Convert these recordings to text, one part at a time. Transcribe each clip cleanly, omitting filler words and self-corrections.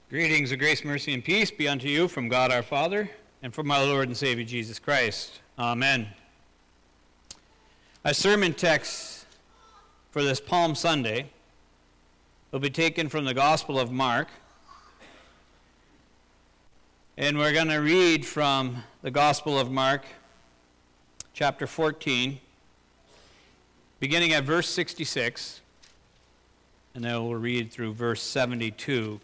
Greetings of grace, mercy, and peace be unto you from God our Father and from our Lord and Savior Jesus Christ. Amen. Our sermon text for this Palm Sunday will be taken from the Gospel of Mark. And we're going to read from the Gospel of Mark, chapter 14, beginning at verse 66, and then we'll read through verse 72.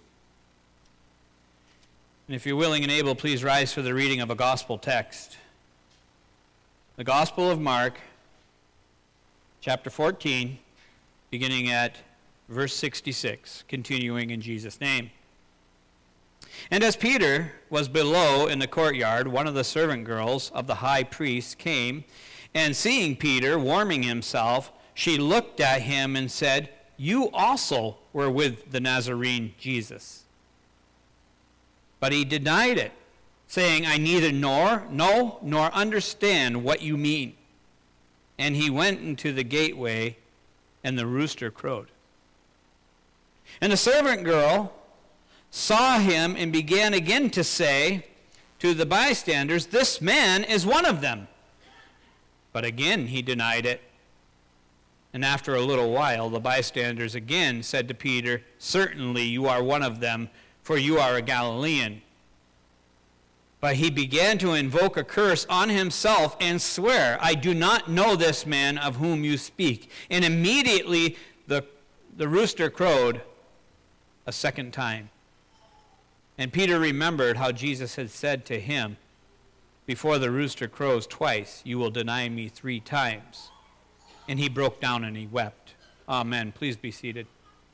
And if you're willing and able, please rise for the reading of a gospel text. The Gospel of Mark, chapter 14, beginning at verse 66, continuing in Jesus' name. And as Peter was below in the courtyard, one of the servant girls of the high priest came, and seeing Peter warming himself, she looked at him and said, "You also were with the Nazarene Jesus." But he denied it, saying, "I neither know nor understand what you mean." And he went into the gateway, and the rooster crowed. And the servant girl saw him and began again to say to the bystanders, "This man is one of them." But again he denied it. And after a little while, the bystanders again said to Peter, "Certainly you are one of them, for you are a Galilean." But he began to invoke a curse on himself and swear, "I do not know this man of whom you speak." And immediately the rooster crowed a second time. And Peter remembered how Jesus had said to him, "Before the rooster crows twice, you will deny me 3 times." And he broke down and he wept. Amen. Please be seated.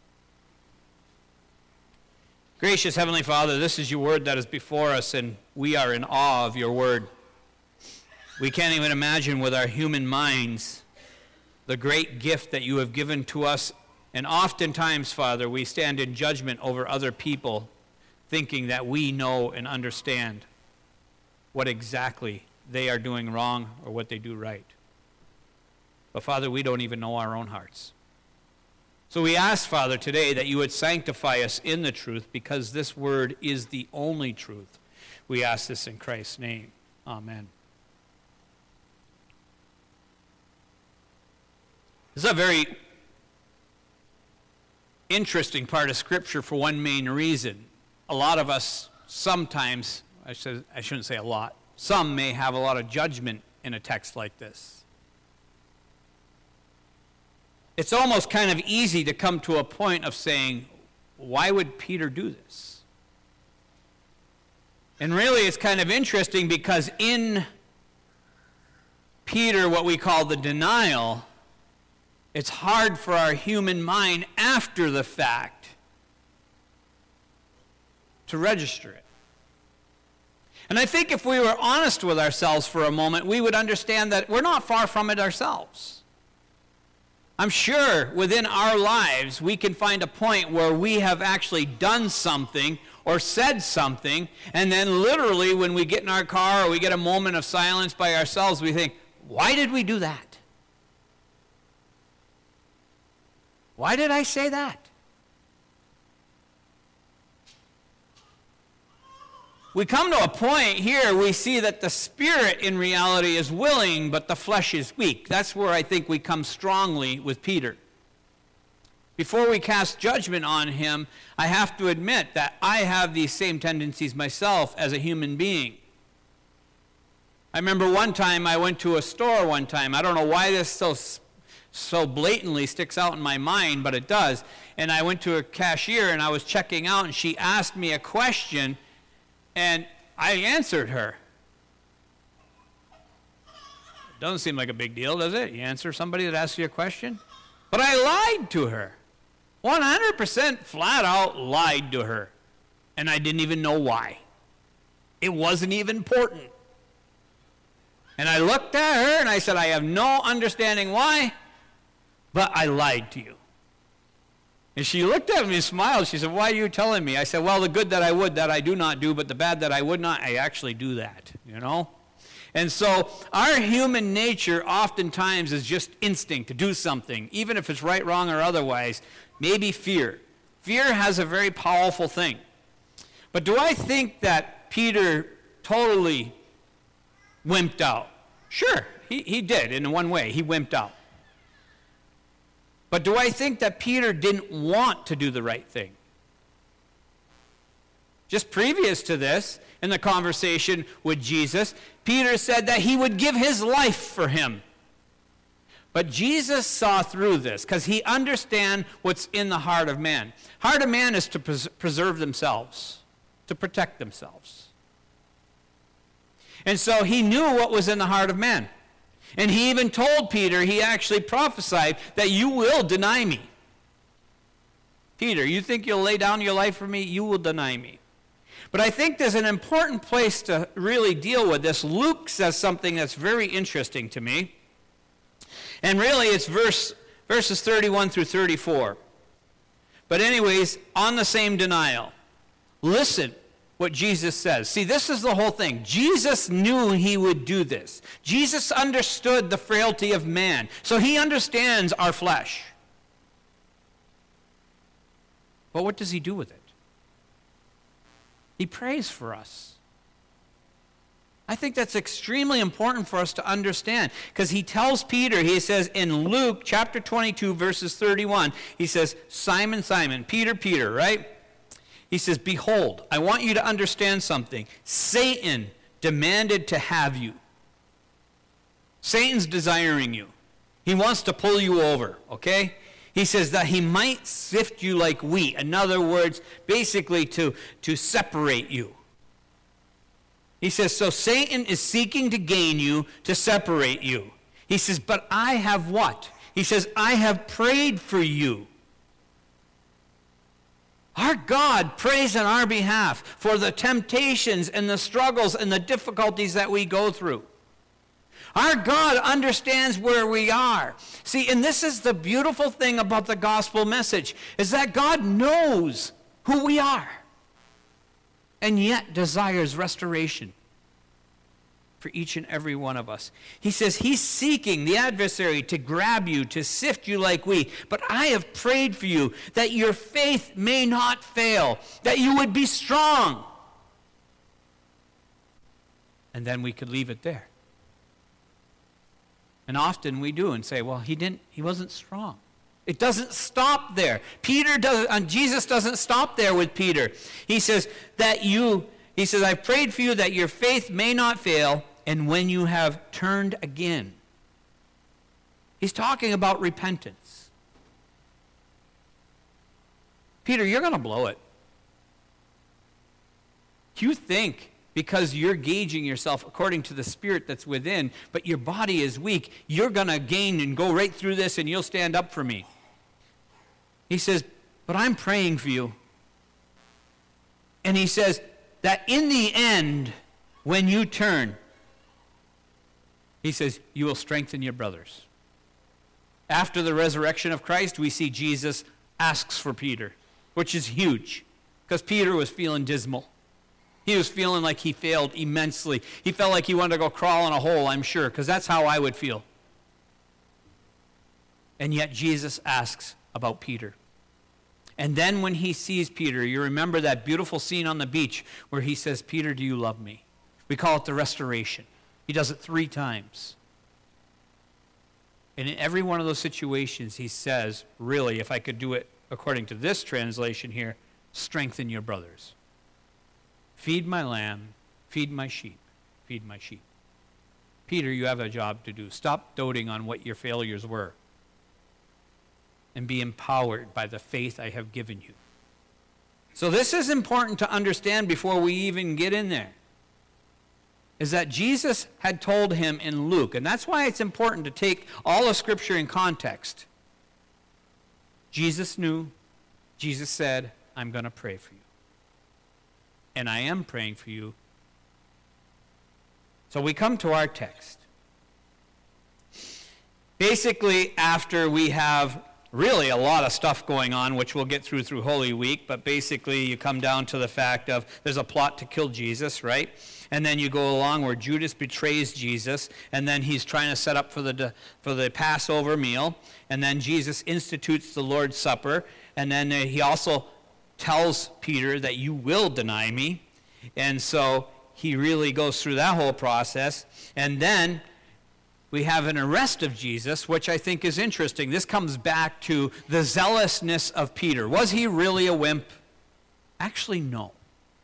Gracious Heavenly Father, this is your word that is before us, and we are in awe of your word. We can't even imagine with our human minds the great gift that you have given to us. And oftentimes, Father, we stand in judgment over other people, thinking that we know and understand what exactly they are doing wrong or what they do right. But Father, we don't even know our own hearts. So we ask, Father, today that you would sanctify us in the truth, because this word is the only truth. We ask this in Christ's name. Amen. This is a very interesting part of Scripture for one main reason. A lot of us sometimes, I shouldn't say a lot, some may have a lot of judgment in a text like this. It's almost kind of easy to come to a point of saying, why would Peter do this? And really it's kind of interesting, because in Peter, what we call the denial, it's hard for our human mind after the fact to register it. And I think if we were honest with ourselves for a moment, we would understand that we're not far from it ourselves. I'm sure within our lives we can find a point where we have actually done something or said something, and then literally when we get in our car or we get a moment of silence by ourselves, we think, why did we do that? Why did I say that? We come to a point here, we see that the spirit in reality is willing, but the flesh is weak. That's where I think we come strongly with Peter. Before we cast judgment on him, I have to admit that I have these same tendencies myself as a human being. I remember one time I went to a store one time. I don't know why this so blatantly sticks out in my mind, but it does. And I went to a cashier and I was checking out, and she asked me a question, and I answered her. It doesn't seem like a big deal, does it? You answer somebody that asks you a question? But I lied to her. 100% flat out lied to her. And I didn't even know why. It wasn't even important. And I looked at her and I said, I have no understanding why, but I lied to you. And she looked at me and smiled. She said, "Why are you telling me?" I said, "Well, the good that I would, that I do not do, but the bad that I would not, I actually do that, you know?" And so our human nature oftentimes is just instinct to do something, even if it's right, wrong, or otherwise. Maybe fear. Fear has a very powerful thing. But do I think that Peter totally wimped out? Sure, he did in one way. He wimped out. But do I think that Peter didn't want to do the right thing? Just previous to this, in the conversation with Jesus, Peter said that he would give his life for him. But Jesus saw through this because he understands what's in the heart of man. Heart of man is to preserve themselves, to protect themselves. And so he knew what was in the heart of man. And he even told Peter, he actually prophesied that you will deny me. Peter, you think you'll lay down your life for me? You will deny me. But I think there's an important place to really deal with this. Luke says something that's very interesting to me. And really it's verses 31 through 34. But anyways, on the same denial, listen what Jesus says. See, this is the whole thing. Jesus knew he would do this. Jesus understood the frailty of man. So he understands our flesh. But what does he do with it? He prays for us. I think that's extremely important for us to understand because he tells Peter, he says in Luke chapter 22 verses 31, he says, Simon, Simon, Peter, Peter, right? He says, behold, I want you to understand something. Satan demanded to have you. Satan's desiring you. He wants to pull you over, okay? He says that he might sift you like wheat. In other words, basically to separate you. He says, so Satan is seeking to gain you, to separate you. He says, but I have what? He says, I have prayed for you. Our God prays on our behalf for the temptations and the struggles and the difficulties that we go through. Our God understands where we are. See, and this is the beautiful thing about the gospel message, is that God knows who we are and yet desires restoration for each and every one of us. He says he's seeking the adversary to grab you, to sift you like wheat. But I have prayed for you that your faith may not fail, that you would be strong. And then we could leave it there. And often we do and say, well, he wasn't strong. It doesn't stop there. Jesus doesn't stop there with Peter. He says I prayed for you that your faith may not fail, and when you have turned again. He's talking about repentance. Peter, you're going to blow it. You think because you're gauging yourself according to the spirit that's within, but your body is weak, you're going to gain and go right through this and you'll stand up for me. He says, but I'm praying for you. And he says that in the end, when you turn, he says, you will strengthen your brothers. After the resurrection of Christ, we see Jesus asks for Peter, which is huge, because Peter was feeling dismal. He was feeling like he failed immensely. He felt like he wanted to go crawl in a hole, I'm sure, because that's how I would feel. And yet Jesus asks about Peter. And then when he sees Peter, you remember that beautiful scene on the beach where he says, Peter, do you love me? We call it the restoration. He does it 3 times. And in every one of those situations, he says, really, if I could do it according to this translation here, strengthen your brothers. Feed my lamb, feed my sheep, feed my sheep. Peter, you have a job to do. Stop doting on what your failures were and be empowered by the faith I have given you. So this is important to understand before we even get in there, is that Jesus had told him in Luke, and that's why it's important to take all of Scripture in context. Jesus knew, Jesus said, I'm going to pray for you. And I am praying for you. So we come to our text. Basically, after we have really a lot of stuff going on, which we'll get through Holy Week, but basically you come down to the fact of there's a plot to kill Jesus, right? And then you go along where Judas betrays Jesus, and then he's trying to set up for the Passover meal, and then Jesus institutes the Lord's Supper, and then he also tells Peter that you will deny me. And so he really goes through that whole process. And then we have an arrest of Jesus, which I think is interesting. This comes back to the zealousness of Peter. Was he really a wimp? Actually, no.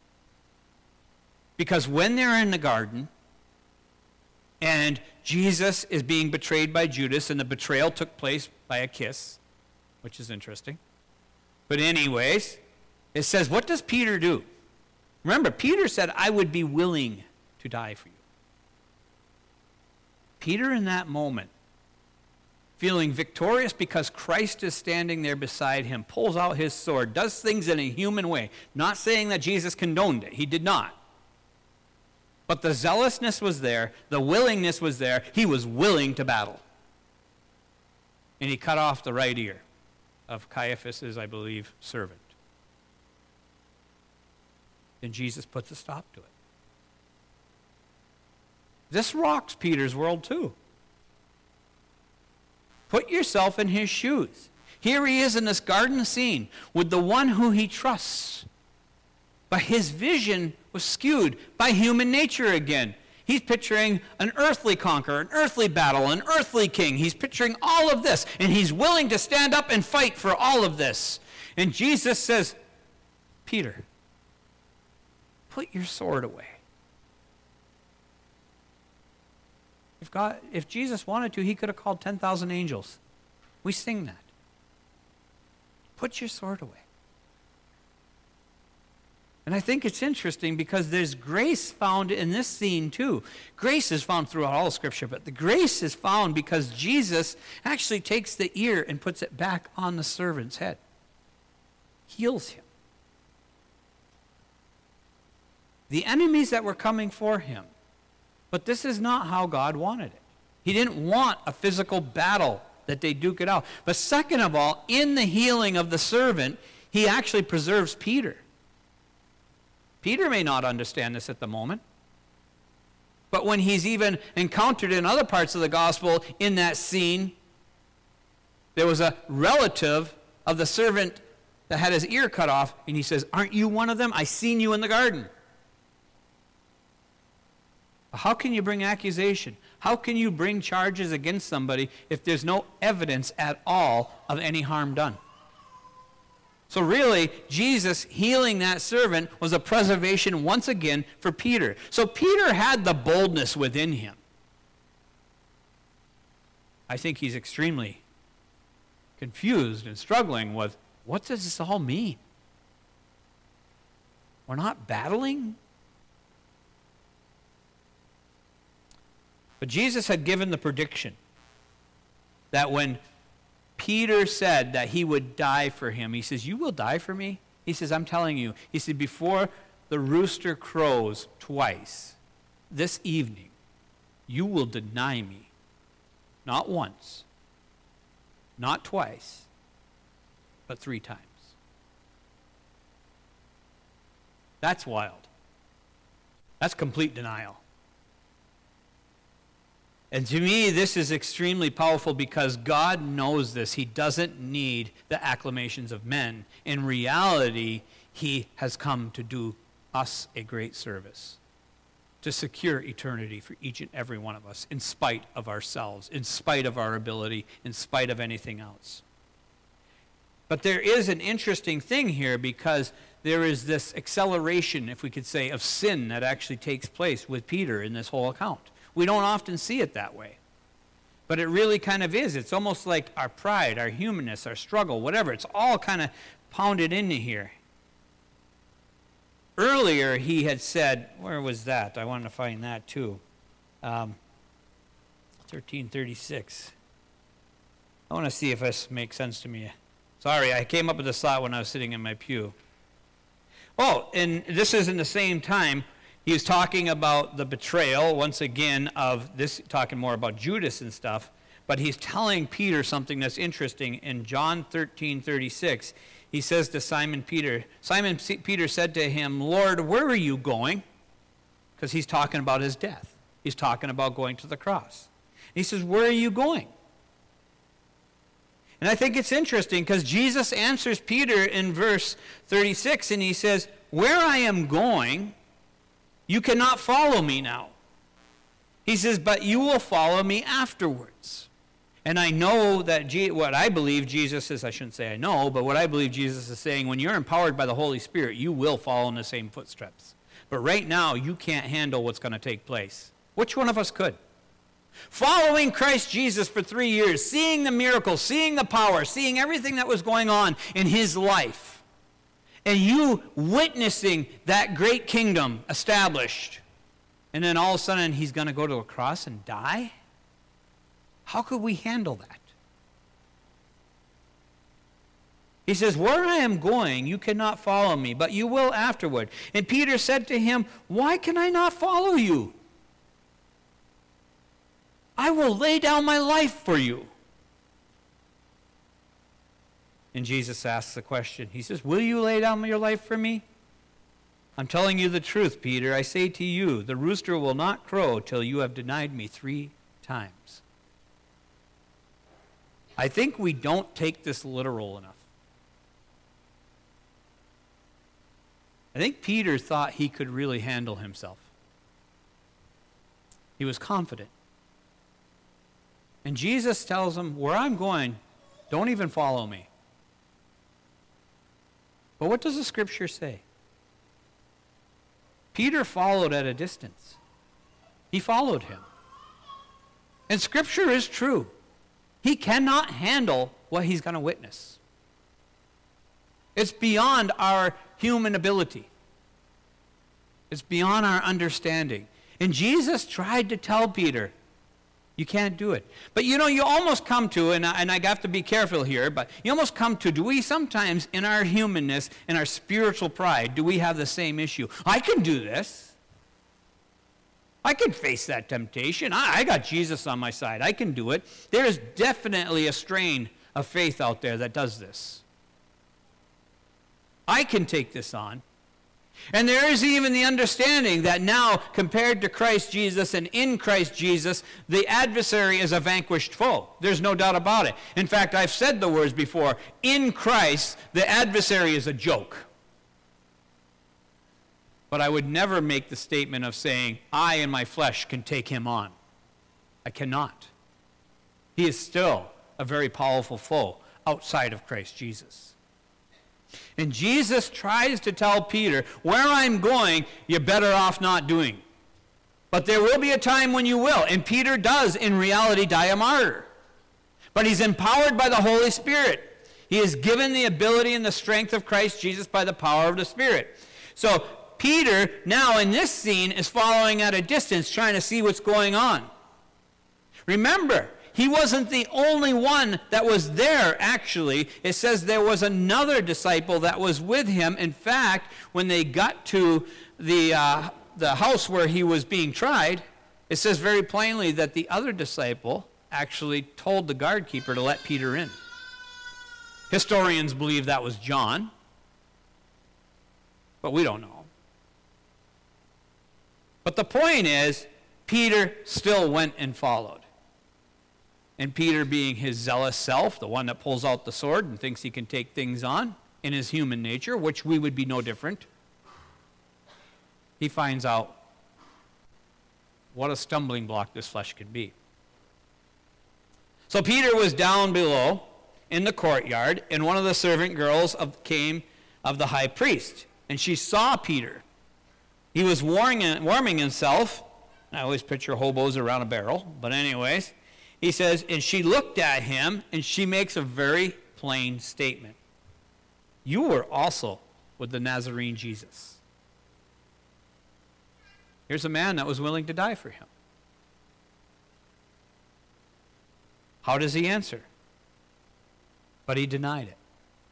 Because when they're in the garden, and Jesus is being betrayed by Judas, and the betrayal took place by a kiss, which is interesting. But anyways, it says, what does Peter do? Remember, Peter said, I would be willing to die for you. Peter in that moment, feeling victorious because Christ is standing there beside him, pulls out his sword, does things in a human way. Not saying that Jesus condoned it. He did not. But the zealousness was there. The willingness was there. He was willing to battle. And he cut off the right ear of Caiaphas' I believe, servant. Then Jesus puts a stop to it. This rocks Peter's world too. Put yourself in his shoes. Here he is in this garden scene with the one who he trusts. But his vision was skewed by human nature again. He's picturing an earthly conqueror, an earthly battle, an earthly king. He's picturing all of this, and he's willing to stand up and fight for all of this. And Jesus says, Peter, put your sword away. If Jesus wanted to, he could have called 10,000 angels. We sing that. Put your sword away. And I think it's interesting because there's grace found in this scene too. Grace is found throughout all of Scripture, but the grace is found because Jesus actually takes the ear and puts it back on the servant's head. Heals him. The enemies that were coming for him. But this is not how God wanted it. He didn't want a physical battle that they duke it out. But second of all, in the healing of the servant, he actually preserves Peter. Peter may not understand this at the moment. But when he's even encountered in other parts of the gospel in that scene, there was a relative of the servant that had his ear cut off, and he says, aren't you one of them? I seen you in the garden. How can you bring accusation? How can you bring charges against somebody if there's no evidence at all of any harm done? So really, Jesus healing that servant was a preservation once again for Peter. So Peter had the boldness within him. I think he's extremely confused and struggling with, what does this all mean? We're not battling? But Jesus had given the prediction that when Peter said that he would die for him, he says, you will die for me? He says, I'm telling you. He said, before the rooster crows twice this evening, you will deny me. Not once, not twice, but 3 times. That's wild. That's complete denial. And to me, this is extremely powerful because God knows this. He doesn't need the acclamations of men. In reality, he has come to do us a great service, to secure eternity for each and every one of us, in spite of ourselves, in spite of our ability, in spite of anything else. But there is an interesting thing here because there is this acceleration, if we could say, of sin that actually takes place with Peter in this whole account. We don't often see it that way. But it really kind of is. It's almost like our pride, our humanness, our struggle, whatever. It's all kind of pounded into here. Earlier he had said, where was that? I wanted to find that too. 1336. I want to see if this makes sense to me. Sorry, I came up with this thought when I was sitting in my pew. Oh, and this is in the same time. He was talking about the betrayal, once again, of this, talking more about Judas and stuff, but he's telling Peter something that's interesting. In John 13:36, he says to Simon Peter said to him, Lord, where are you going? Because he's talking about his death. He's talking about going to the cross. And he says, where are you going? And I think it's interesting because Jesus answers Peter in verse 36, and he says, where I am going, you cannot follow me now. He says, but you will follow me afterwards. And I know that what I believe Jesus is, I shouldn't say I know, but what I believe Jesus is saying, when you're empowered by the Holy Spirit, you will follow in the same footsteps. But right now, you can't handle what's going to take place. Which one of us could? Following Christ Jesus for 3 years, seeing the miracles, seeing the power, seeing everything that was going on in his life, and you witnessing that great kingdom established, and then all of a sudden he's going to go to a cross and die? How could we handle that? He says, where I am going, you cannot follow me, but you will afterward. And Peter said to him, why can I not follow you? I will lay down my life for you. And Jesus asks the question. He says, will you lay down your life for me? I'm telling you the truth, Peter. I say to you, the rooster will not crow till you have denied me 3 times. I think we don't take this literal enough. I think Peter thought he could really handle himself. He was confident. And Jesus tells him, where I'm going, don't even follow me. But what does the scripture say? Peter followed at a distance. He followed him. And scripture is true. He cannot handle what he's going to witness. It's beyond our human ability. It's beyond our understanding. And Jesus tried to tell Peter, you can't do it. But you almost come to, and I have to be careful here, but you almost come to, do we sometimes in our humanness, in our spiritual pride, do we have the same issue? I can do this. I can face that temptation. I got Jesus on my side. I can do it. There is definitely a strain of faith out there that does this. I can take this on. And there is even the understanding that now, compared to Christ Jesus and in Christ Jesus, the adversary is a vanquished foe. There's no doubt about it. In fact, I've said the words before. In Christ, the adversary is a joke. But I would never make the statement of saying, I in my flesh can take him on. I cannot. He is still a very powerful foe outside of Christ Jesus. And Jesus tries to tell Peter, where I'm going, you're better off not doing. But there will be a time when you will. And Peter does, in reality, die a martyr. But he's empowered by the Holy Spirit. He is given the ability and the strength of Christ Jesus by the power of the Spirit. So Peter, now in this scene, is following at a distance, trying to see what's going on. Remember, he wasn't the only one that was there, actually. It says there was another disciple that was with him. In fact, when they got to the house where he was being tried, it says very plainly that the other disciple actually told the guard keeper to let Peter in. Historians believe that was John, but we don't know. But the point is, Peter still went and followed. And Peter, being his zealous self, the one that pulls out the sword and thinks he can take things on in his human nature, which we would be no different, he finds out what a stumbling block this flesh can be. So Peter was down below in the courtyard, and one of the servant girls came of the high priest, and she saw Peter. He was warming himself. I always picture hobos around a barrel, but anyways, he says, and she looked at him, and she makes a very plain statement. You were also with the Nazarene Jesus. Here's a man that was willing to die for him. How does he answer? But he denied it.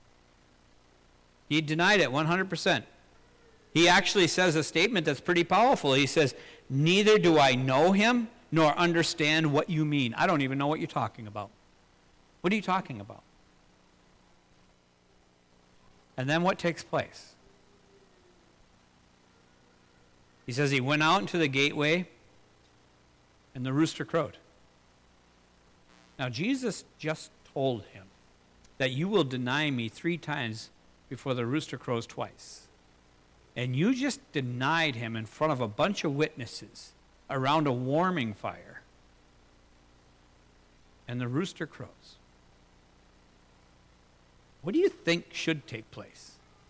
He denied it 100%. He actually says a statement that's pretty powerful. He says, neither do I know him, nor understand what you mean. I don't even know what you're talking about. What are you talking about? And then what takes place? He says he went out into the gateway, and the rooster crowed. Now, Jesus just told him that you will deny me 3 times before the rooster crows twice. And you just denied him in front of a bunch of witnesses around a warming fire. And the rooster crows. What do you think should take place?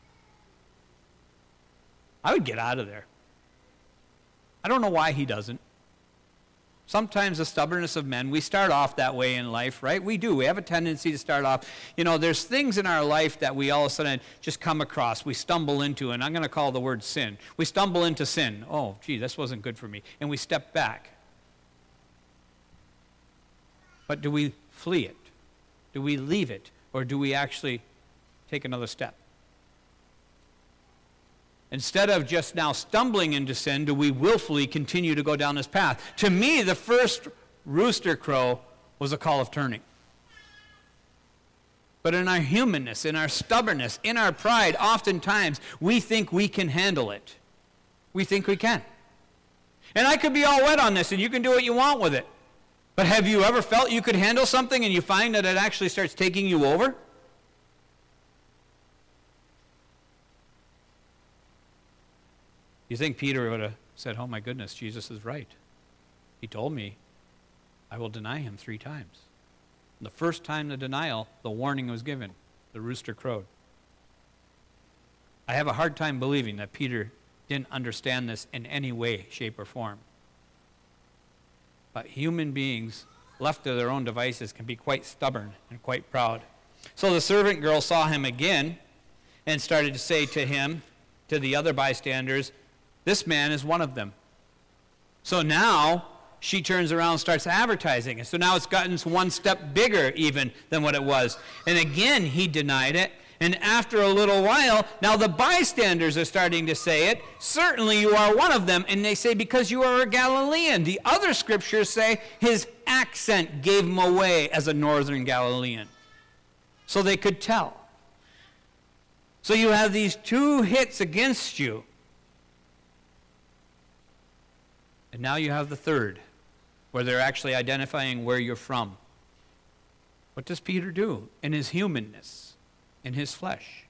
I would get out of there. I don't know why he doesn't. Sometimes the stubbornness of men, we start off that way in life, right? We do. We have a tendency to start off. There's things in our life that we all of a sudden just come across, we stumble into, and I'm going to call the word sin. We stumble into sin. Oh, gee, this wasn't good for me. And we step back. But do we flee it? Do we leave it? Or do we actually take another step? Instead of just now stumbling into sin, do we willfully continue to go down this path? To me, the first rooster crow was a call of turning. But in our humanness, in our stubbornness, in our pride, oftentimes we think we can handle it. We think we can. And I could be all wet on this, and you can do what you want with it. But have you ever felt you could handle something and you find that it actually starts taking you over? You think Peter would have said, oh my goodness, Jesus is right. He told me I will deny him 3 times. And the first time the denial, the warning was given. The rooster crowed. I have a hard time believing that Peter didn't understand this in any way, shape, or form. But human beings, left to their own devices, can be quite stubborn and quite proud. So the servant girl saw him again and started to say to him, to the other bystanders, this man is one of them. So now she turns around and starts advertising. And so now it's gotten one step bigger even than what it was. And again, he denied it. And after a little while, now the bystanders are starting to say it. Certainly you are one of them. And they say, because you are a Galilean. The other scriptures say his accent gave him away as a northern Galilean. So they could tell. So you have these 2 hits against you. And now you have the third, where they're actually identifying where you're from. What does Peter do in his humanness, in his flesh?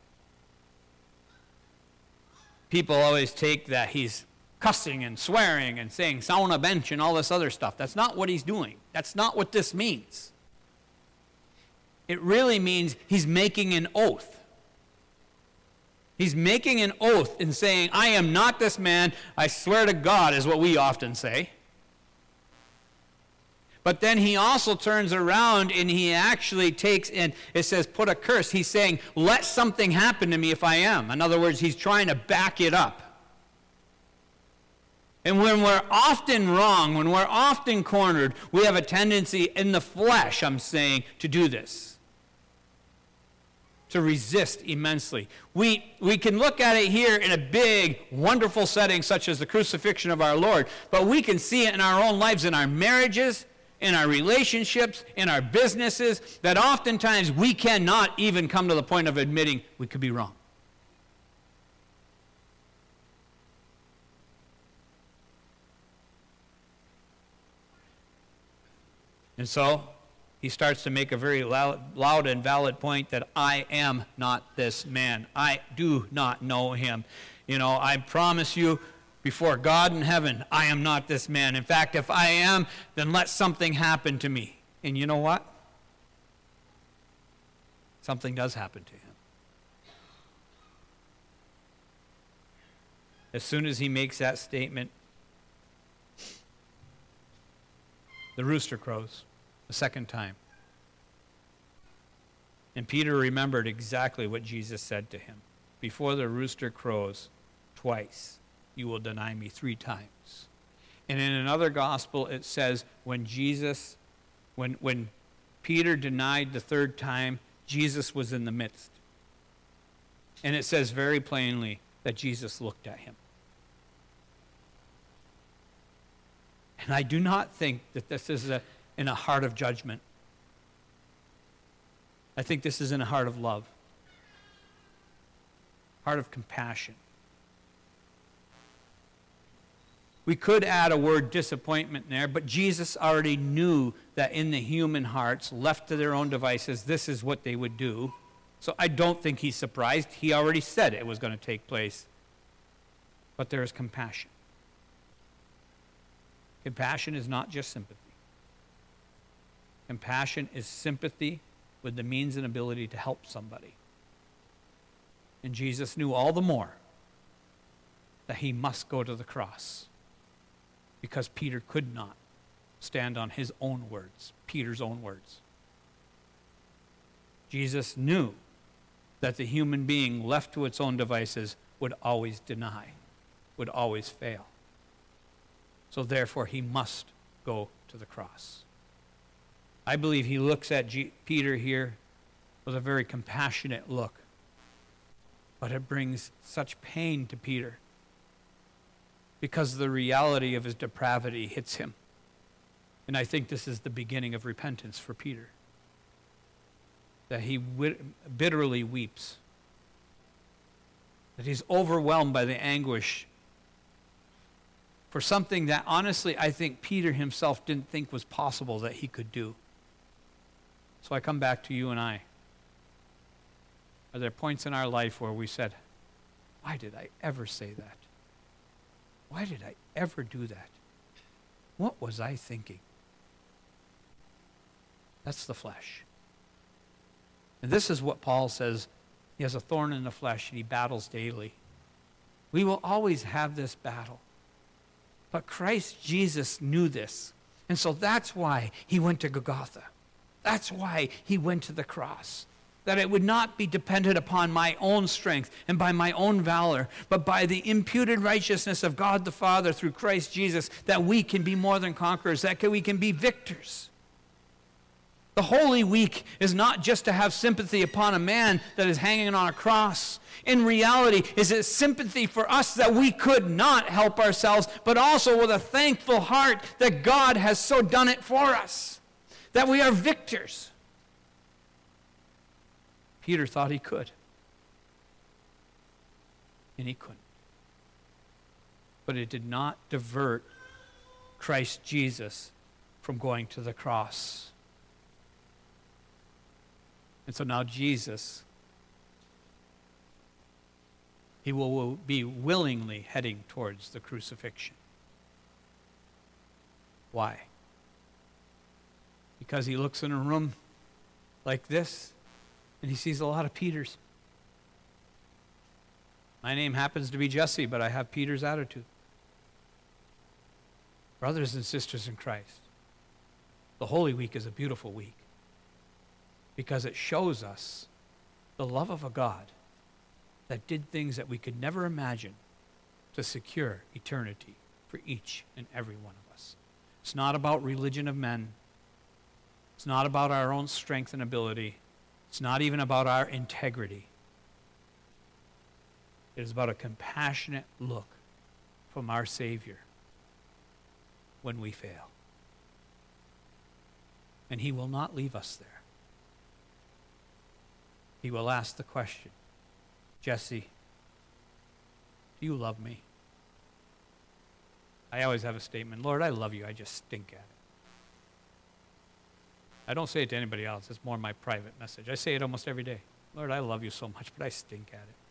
People always take that he's cussing and swearing and saying sauna bench and all this other stuff. That's not what he's doing. That's not what this means. It really means he's making an oath. He's making an oath and saying, I am not this man. I swear to God, is what we often say. But then he also turns around and he actually takes, and it says, put a curse. He's saying, let something happen to me if I am. In other words, he's trying to back it up. And when we're often wrong, when we're often cornered, we have a tendency in the flesh, I'm saying, to do this. To resist immensely. We can look at it here in a big, wonderful setting such as the crucifixion of our Lord, but we can see it in our own lives, in our marriages, in our relationships, in our businesses, that oftentimes we cannot even come to the point of admitting we could be wrong. And so he starts to make a very loud and valid point that I am not this man. I do not know him. I promise you before God in heaven, I am not this man. In fact, if I am, then let something happen to me. And you know what? Something does happen to him. As soon as he makes that statement, the rooster crows a second time. And Peter remembered exactly what Jesus said to him. Before the rooster crows twice, you will deny me 3 times. And in another gospel, it says when Peter denied the 3rd time, Jesus was in the midst. And it says very plainly that Jesus looked at him. And I do not think that this is in a heart of judgment. I think this is in a heart of love, heart of compassion. We could add a word disappointment there, but Jesus already knew that in the human hearts, left to their own devices, this is what they would do. So I don't think he's surprised. He already said it was going to take place. But there is compassion. Compassion is not just sympathy. Compassion is sympathy with the means and ability to help somebody. And Jesus knew all the more that he must go to the cross because Peter could not stand on his own words, Peter's own words. Jesus knew that the human being left to its own devices would always deny, would always fail. So therefore, he must go to the cross. I believe he looks at Peter here with a very compassionate look. But it brings such pain to Peter because the reality of his depravity hits him. And I think this is the beginning of repentance for Peter. That he bitterly weeps. That he's overwhelmed by the anguish for something that honestly I think Peter himself didn't think was possible that he could do. So I come back to you and I. Are there points in our life where we said, why did I ever say that? Why did I ever do that? What was I thinking? That's the flesh. And this is what Paul says. He has a thorn in the flesh and he battles daily. We will always have this battle. But Christ Jesus knew this. And so that's why he went to Golgotha. That's why he went to the cross. That it would not be dependent upon my own strength and by my own valor, but by the imputed righteousness of God the Father through Christ Jesus, that we can be more than conquerors, that we can be victors. The Holy Week is not just to have sympathy upon a man that is hanging on a cross. In reality, is it sympathy for us that we could not help ourselves, but also with a thankful heart that God has so done it for us, that we are victors. Peter thought he could. And he couldn't. But it did not divert Christ Jesus from going to the cross. And so now Jesus, he will be willingly heading towards the crucifixion. Why? Because he looks in a room like this, and he sees a lot of Peters. My name happens to be Jesse, but I have Peter's attitude. Brothers and sisters in Christ, the Holy Week is a beautiful week because it shows us the love of a God that did things that we could never imagine to secure eternity for each and every one of us. It's not about religion of men. It's not about our own strength and ability. It's not even about our integrity. It is about a compassionate look from our Savior when we fail. And he will not leave us there. He will ask the question, Jesse, do you love me? I always have a statement, Lord, I love you, I just stink at it. I don't say it to anybody else. It's more my private message. I say it almost every day. Lord, I love you so much, but I stink at it.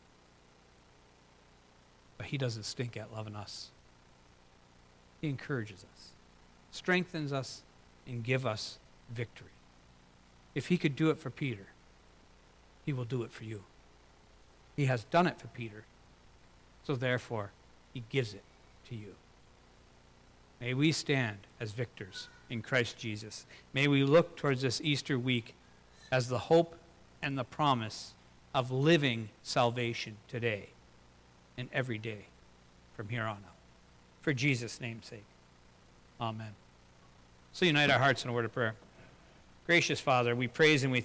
But he doesn't stink at loving us. He encourages us, strengthens us, and gives us victory. If he could do it for Peter, he will do it for you. He has done it for Peter, so therefore he gives it to you. May we stand as victors in Christ Jesus. May we look towards this Easter week as the hope and the promise of living salvation today and every day from here on out. For Jesus' name's sake. Amen. So unite our hearts in a word of prayer. Gracious Father, we praise and we